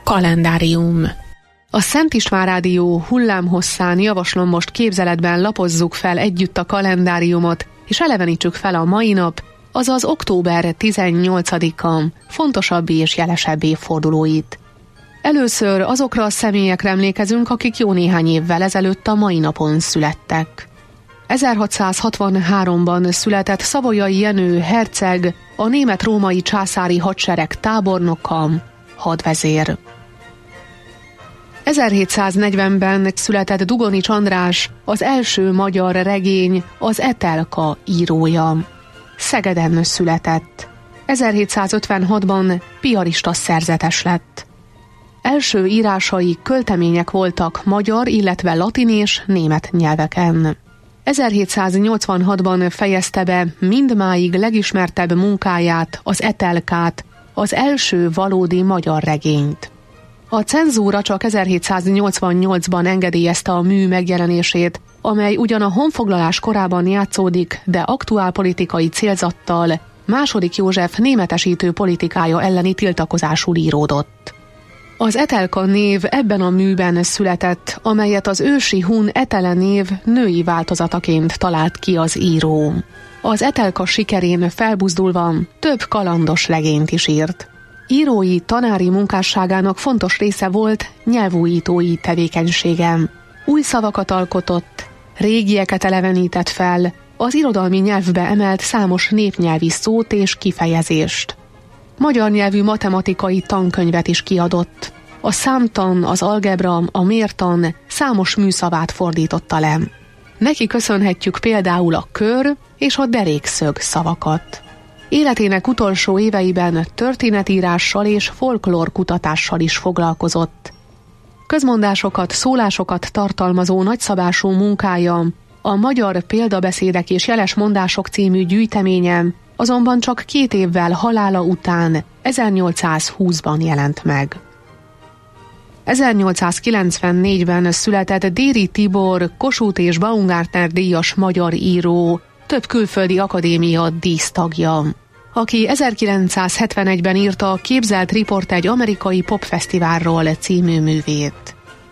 Kalendárium. A Szent István Rádió hullámhosszán javaslom most képzeletben lapozzuk fel együtt a kalendáriumot, és elevenítsük fel a mai nap, azaz október 18-a fontosabb és jelesebb évfordulóit. Először azokra a személyekre emlékezünk, akik jó néhány évvel ezelőtt a mai napon születtek. 1663-ban született Savoyai Jenő herceg, a német-római császári hadsereg tábornoka, hadvezér. 1740-ben született Dugonics András, az első magyar regény, az Etelka írója. Szegeden született. 1756-ban piarista szerzetes lett. Első írásai költemények voltak magyar, illetve latin és német nyelveken. 1786-ban fejezte be mindmáig legismertebb munkáját, az Etelkát, az első valódi magyar regényt. A cenzúra csak 1788-ban engedélyezte a mű megjelenését, amely ugyan a honfoglalás korában játszódik, de aktuálpolitikai célzattal II. József németesítő politikája elleni tiltakozásul íródott. Az Etelka név ebben a műben született, amelyet az ősi hun Etele név női változataként talált ki az író. Az Etelka sikerén felbuzdulva több kalandos legényt is írt. Írói, tanári munkásságának fontos része volt nyelvújítói tevékenysége. Új szavakat alkotott, régieket elevenített fel, az irodalmi nyelvbe emelt számos népnyelvi szót és kifejezést. Magyar nyelvű matematikai tankönyvet is kiadott. A számtan, az algebra, a mértan számos műszavát fordította le. Neki köszönhetjük például a kör és a derékszög szavakat. Életének utolsó éveiben történetírással és folklórkutatással is foglalkozott. Közmondásokat, szólásokat tartalmazó nagyszabású munkája, a Magyar példabeszédek és jeles mondások című gyűjteménye azonban csak 2 évvel halála után, 1820-ban jelent meg. 1894-ben született Déri Tibor, Kossuth és Baumgartner díjas magyar író, több külföldi akadémia dísztagja, aki 1971-ben írta a Képzelt riport egy amerikai popfesztiválról című művét.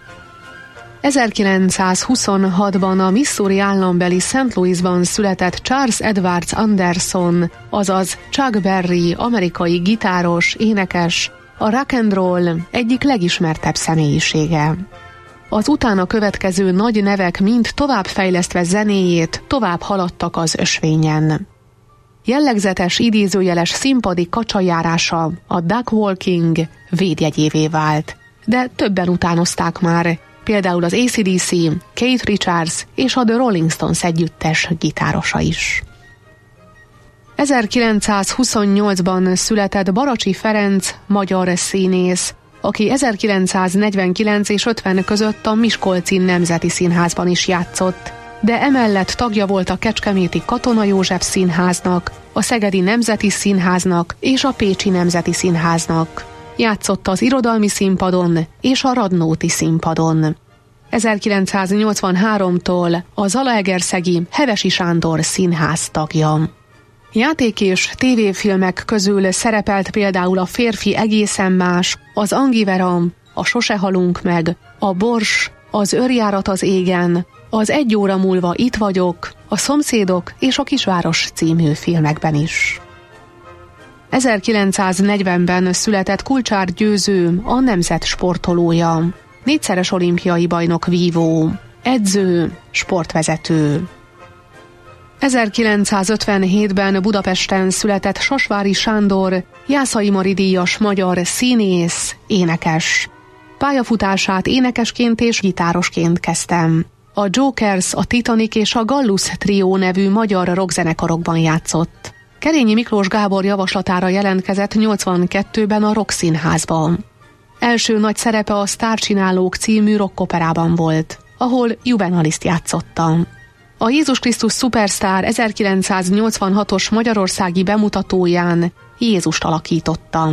1926-ban a Missouri állambeli St. Louisban született Charles Edwards Anderson, azaz Chuck Berry, amerikai gitáros, énekes, a rock and roll egyik legismertebb személyisége. Az utána következő nagy nevek mind továbbfejlesztve zenéjét tovább haladtak az ösvényen. Jellegzetes idézőjeles színpadi kacsajárása, a duck walking védjegyévé vált, de többen utánozták már, például az AC/DC, Keith Richards és a The Rolling Stones együttes gitárosa is. 1928-ban született Baracsi Ferenc, magyar színész, aki 1949 és 50 között a Miskolci Nemzeti Színházban is játszott, de emellett tagja volt a kecskeméti Katona József Színháznak, a Szegedi Nemzeti Színháznak és a Pécsi Nemzeti Színháznak. Játszott az irodalmi színpadon és a Radnóti színpadon. 1983-tól a Zalaegerszegi Hevesi Sándor Színház tagja. Játék- és tévéfilmek közül szerepelt például a Férfi egészen más, az Angivera, a Sose halunk meg, a Bors, az Őrjárat az égen, az Egy óra múlva itt vagyok, a Szomszédok és a Kisváros című filmekben is. 1940-ben született Kulcsár Győző, a nemzet sportolója, 4-szeres olimpiai bajnok vívó, edző, sportvezető. 1957-ben Budapesten született Sasvári Sándor, Jászai Mari díjas magyar színész, énekes. Pályafutását énekesként és gitárosként kezdtem. A Jokers, a Titanic és a Gallus Trio nevű magyar rockzenekarokban játszott. Kerényi Miklós Gábor javaslatára jelentkezett 82-ben a Rock Színházban. Első nagy szerepe a Sztárcsinálók című rockoperában volt, ahol Juvenaliszt játszotta. A Jézus Krisztus Superstar 1986-os magyarországi bemutatóján Jézust alakította.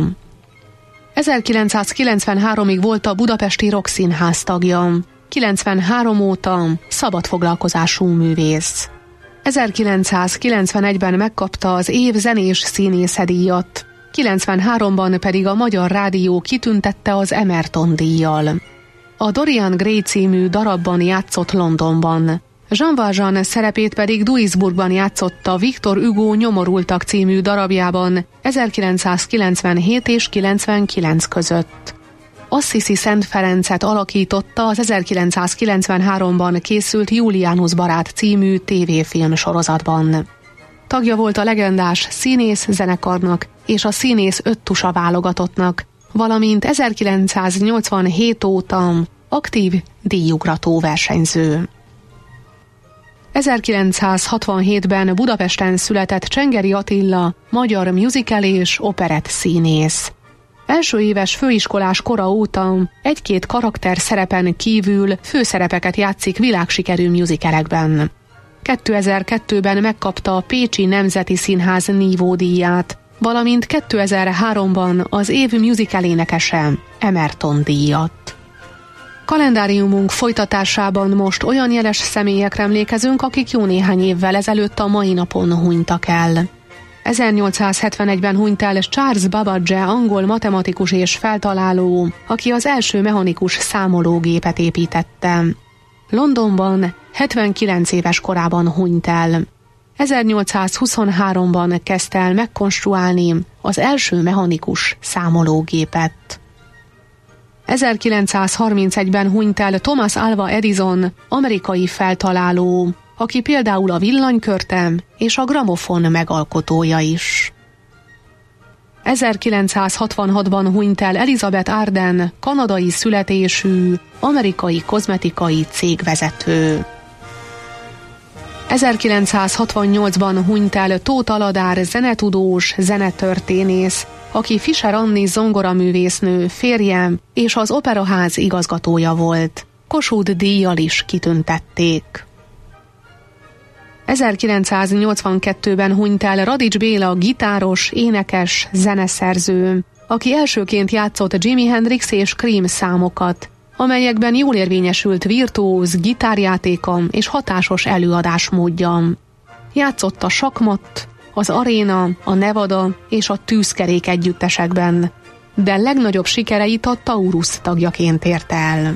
1993-ig volt a Budapesti Rock Színház tagja, 93 óta szabadfoglalkozású művész. 1991-ben megkapta az év zenés színésze díjat, 93-ban pedig a Magyar Rádió kitüntette az Emerton-díjjal. A Dorian Gray című darabban játszott Londonban. Jean Valjean szerepét pedig Duisburgban játszotta Victor Hugo Nyomorultak című darabjában 1997 és 99 között. Assisi Szent Ferencet alakította az 1993-ban készült Julianus barát című tévéfilm sorozatban. Tagja volt a legendás Színész zenekarnak és a Színész öttusa válogatottnak, valamint 1987 óta aktív díjugrató versenyző. 1967-ben Budapesten született Csengeri Attila, magyar musical és operett színész. Első éves főiskolás kora óta egy-két karakter szerepen kívül főszerepeket játszik világsikerű musicalekben. 2002-ben megkapta a Pécsi Nemzeti Színház nívódíját, valamint 2003-ban az év musical énekese Emerton-díjat. Kalendáriumunk folytatásában most olyan jeles személyekre emlékezünk, akik jó néhány évvel ezelőtt a mai napon hunytak el. 1871-ben hunyt el Charles Babbage, angol matematikus és feltaláló, aki az első mechanikus számológépet építette. Londonban 79 éves korában hunyt el. 1823-ban kezdte el megkonstruálni az első mechanikus számológépet. 1931-ben hunyt el Thomas Alva Edison, amerikai feltaláló, aki például a villanykörte és a gramofon megalkotója is. 1966-ban hunyt el Elizabeth Arden, kanadai születésű, amerikai kozmetikai cégvezető. 1968-ban hunyt el Tóth Aladár zenetudós, zenetörténész, aki Fischer Anni zongoraművésznő férje és az Operaház igazgatója volt. Kossuth díjjal is kitüntették. 1982-ben hunyt el Radics Béla gitáros, énekes, zeneszerző, aki elsőként játszott Jimi Hendrix és Cream számokat, amelyekben jól érvényesült virtuóz gitárjátéka és hatásos előadásmódja. Játszott a Sakmat, az Aréna, a Nevada és a Tűzkerék együttesekben, de legnagyobb sikereit a Taurus tagjaként érte el.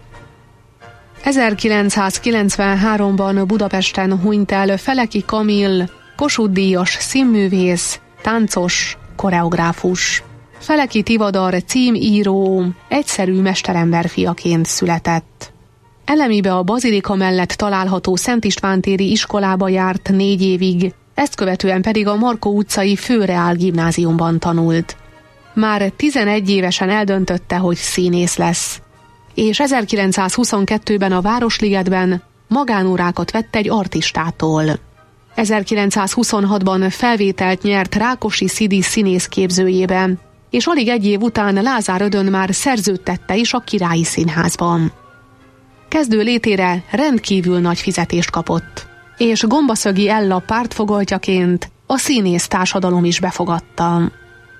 1993-ban Budapesten hunyt el Feleki Kamil, Kossuth-díjas színművész, táncos, koreográfus. Feleki Tivadar címíró, egyszerű mesterember fiaként született. Elemibe a bazilika mellett található Szent István téri iskolába járt 4 évig, ezt követően pedig a Markó utcai Főreál gimnáziumban tanult. Már 11 évesen eldöntötte, hogy színész lesz, és 1922-ben a Városligetben magánórákat vett egy artistától. 1926-ban felvételt nyert Rákosi Szidi színészképzőjébe, és alig egy év után Lázár Ödön már szerződtette is a Királyi Színházban. Kezdő létére rendkívül nagy fizetést kapott, és Gombaszögi Ella pártfogoltjaként a színész társadalom is befogadta.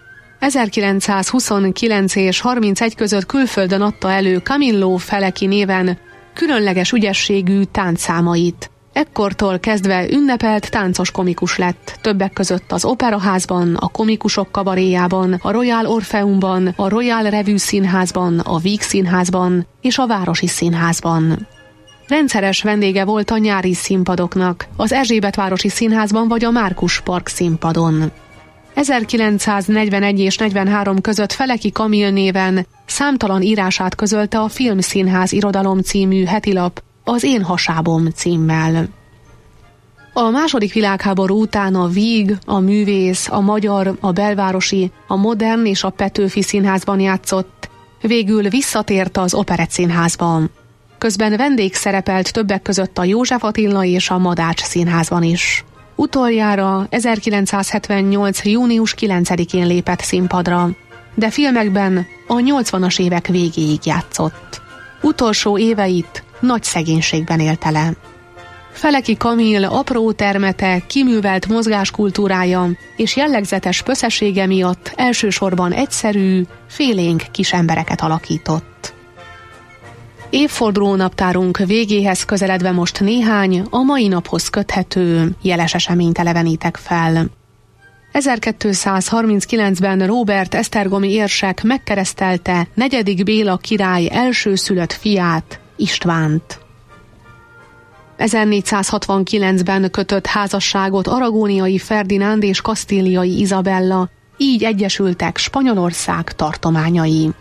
1929 és 31 között külföldön adta elő Camillo Feleki néven különleges ügyességű táncszámait. Ekkortól kezdve ünnepelt táncos komikus lett, többek között az Operaházban, a Komikusok kabaréjában, a Royal Orfeumban, a Royal Revue Színházban, a Víg Színházban és a Városi Színházban. Rendszeres vendége volt a nyári színpadoknak, az Erzsébetvárosi Színházban vagy a Márkus Park színpadon. 1941 és 43 között Feleki Kamil néven számtalan írását közölte a Filmszínház Irodalom című hetilap az Én hasábom címmel. A II. Világháború után a Víg, a Művész, a Magyar, a Belvárosi, a Modern és a Petőfi Színházban játszott, végül visszatért az Operettszínházban. Közben vendégszerepelt többek között a József Attila és a Madács Színházban is. Utoljára 1978. június 9-én lépett színpadra, de filmekben a 80-as évek végéig játszott. Utolsó éveit nagy szegénységben élte le. Feleki Kamil apró termete, kiművelt mozgáskultúrája és jellegzetes pöszesége miatt elsősorban egyszerű, félénk kis embereket alakított. Évfordulónaptárunk végéhez közeledve most néhány a mai naphoz köthető jeles eseményt elevenítek fel. 1239-ben Róbert esztergomi érsek megkeresztelte 4. Béla király elsőszülött fiát, Istvánt. 1469-ben kötött házasságot aragóniai Ferdinánd és kasztíliai Izabella, így egyesültek Spanyolország tartományai.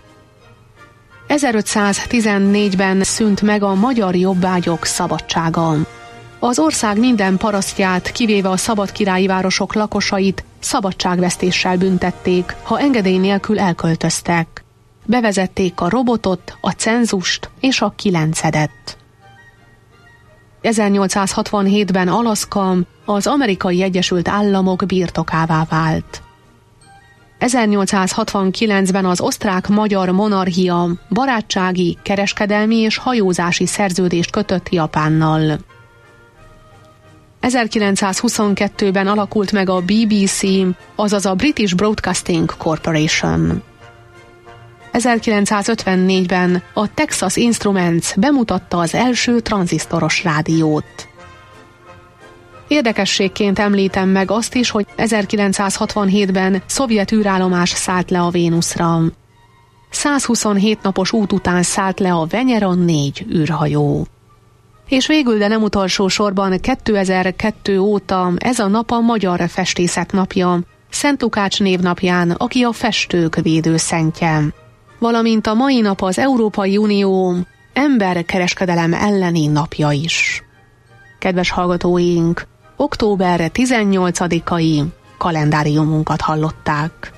1514-ben szűnt meg a magyar jobbágyok szabadsága. Az ország minden parasztját, kivéve a szabadkirályi városok lakosait szabadságvesztéssel büntették, ha engedély nélkül elköltöztek. Bevezették a robotot, a cenzust és a kilencedet. 1867-ben Alaszka az Amerikai Egyesült Államok birtokává vált. 1869-ben az osztrák-magyar monarchia barátsági, kereskedelmi és hajózási szerződést kötött Japánnal. 1922-ben alakult meg a BBC, azaz a British Broadcasting Corporation. 1954-ben a Texas Instruments bemutatta az első tranzisztoros rádiót. Érdekességként említem meg azt is, hogy 1967-ben szovjet űrállomás szállt le a Vénuszra. 127 napos út után szállt le a Veneron 4 űrhajó. És végül, de nem utolsó sorban 2002 óta ez a nap a Magyar Festészet napja, Szent Lukács névnapján, aki a festők védőszentje. Valamint a mai nap az Európai Unió emberkereskedelem elleni napja is. Kedves hallgatóink, október 18-ai kalendáriumunkat hallották.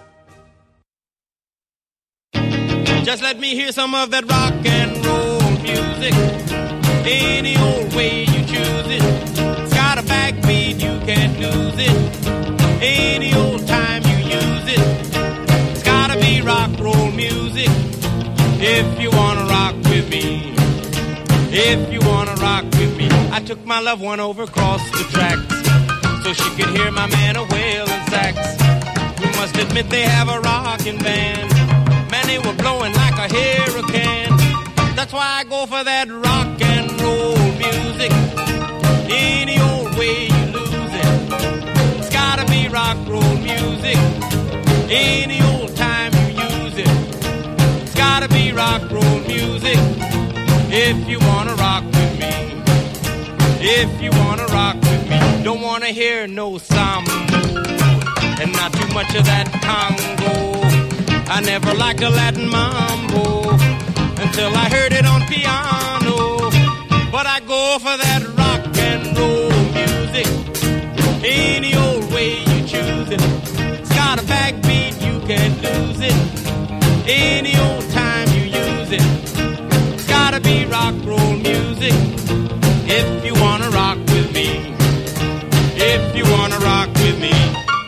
Just let me hear some of that rock and roll music. Any old way you choose it. It's got a backbeat, you can't lose it. Any old time you use it. It's gotta be rock roll music. If you wanna rock with me. If you wanna rock with me. I took my loved one over across the tracks so she could hear my man a wailing sax. We must admit they have a rockin' band. Man, they were blowing like a hurricane. That's why I go for that rock and roll music. Any old way you lose it. It's gotta be rock roll music. Any old time you use it. It's gotta be rock roll music. If you wanna rock with me. If you wanna rock with me. Don't wanna hear no samba. And not too much of that Congo. I never liked a Latin mambo until I heard it on piano. But I go for that rock and roll music. Any old way you choose it. It's got a backbeat, you can't lose it. Any old time you use it. It's gotta be rock roll music. If you wanna rock with me. If you wanna rock with me.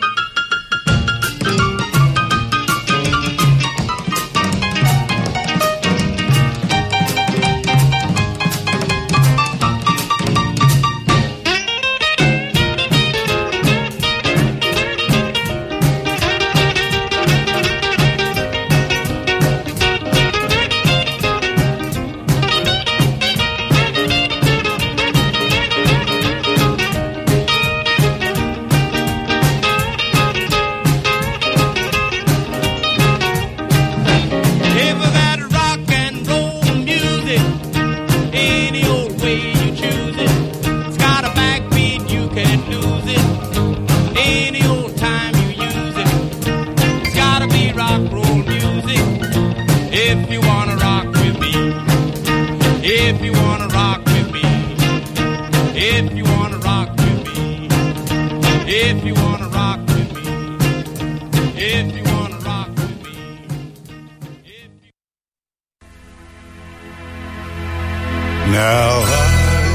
Now I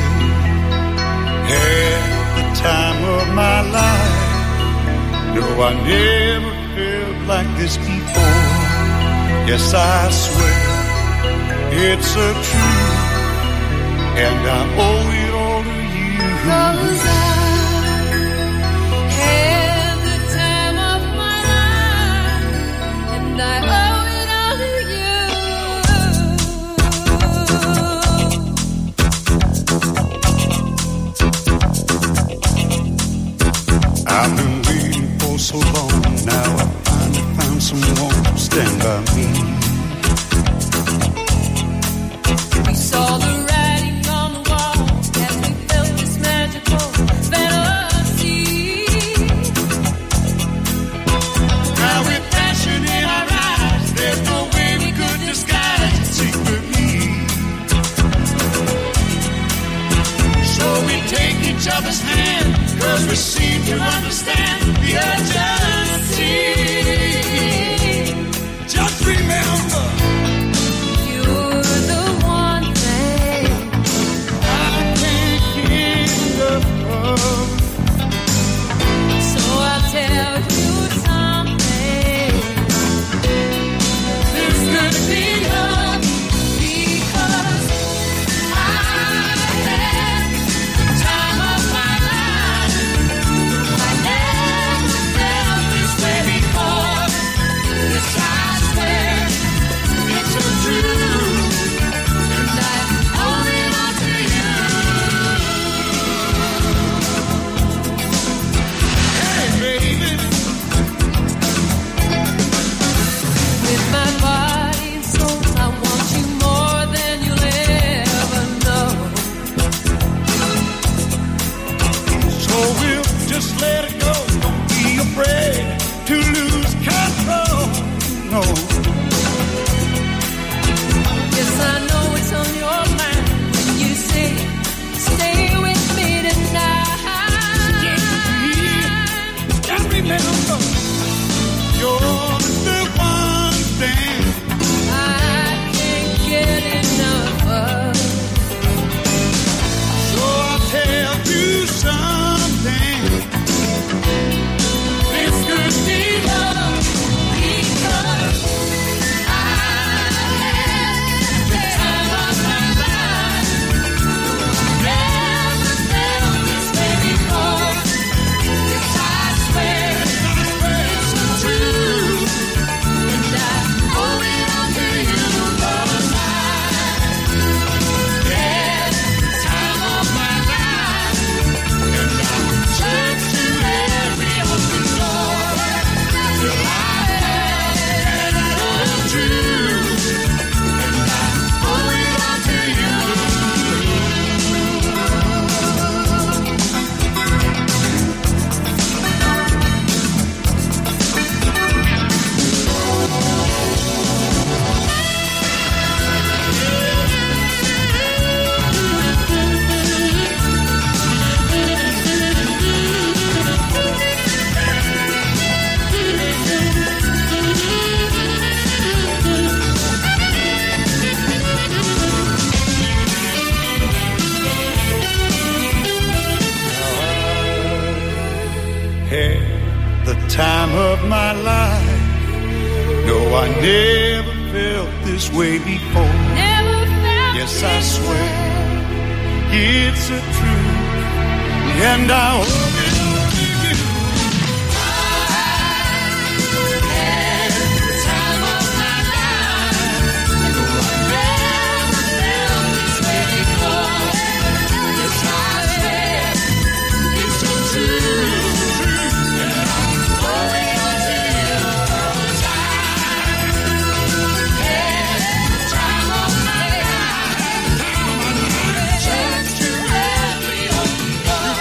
had the time of my life. No, I never felt like this before. Yes, I swear it's a truth, and I owe it all to you. 'Cause I had the time of my life, and I owe it all to you. I've been waiting for so never seem to understand the urgency. Just remember, you're the one thing I can't get enough of. So I'll tell you something. This could be love, because I had the time of my life. I never felt this way before. Yes, I swear it's so true, and I owe it all to you. hey baby, With my body and soul, I want you more than you'll ever know. so we'll just let it go. Don't be afraid to lose control. No, Yes, I know it's on your mind when you say, stay with me tonight. and remember, you're the one thing I can't get enough of. So I'll tell you something. This could be love, Because I had the time of my life. Never felt this way before. Yes, I swear it's so true, and I owe it all to you. 'Cause I had the time of my life, and I searched to every open door till I had it all true, and I owe it all to you. had the time of my life. No, I never felt this way before. Never felt Yes, I this swear way. it's a truth, and I owe it all to you. Had the time of my life. Never felt this way before. Yes, I swear it's so true, and I owe it all to you. 'Cause I had the time of my life. Searched to every open door.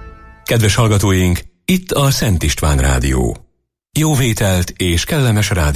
Kedves hallgatóink, itt a Szent István Rádió. Jó vételt és kellemes rádió.